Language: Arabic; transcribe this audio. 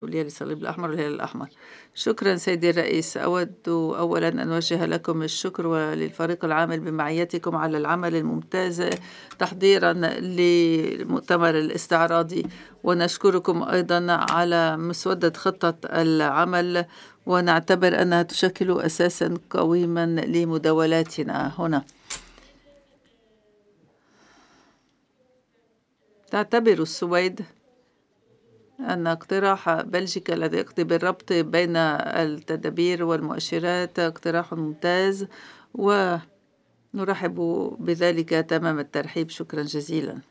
الدولية للصليب الأحمر والهلال الأحمر. شكرا سيدي الرئيس، أود أولا أن أوجه لكم الشكر وللفريق العامل بمعيتكم على العمل الممتاز تحضيرا للمؤتمر الاستعراضي، ونشكركم أيضا على مسودة خطة العمل، ونعتبر أنها تشكل أساسا قويما لمداولاتنا هنا. تعتبر السويد أن اقتراح بلجيكا الذي يقضي بالربط بين التدابير والمؤشرات اقتراح ممتاز، ونرحب بذلك تمام الترحيب. شكرا جزيلا.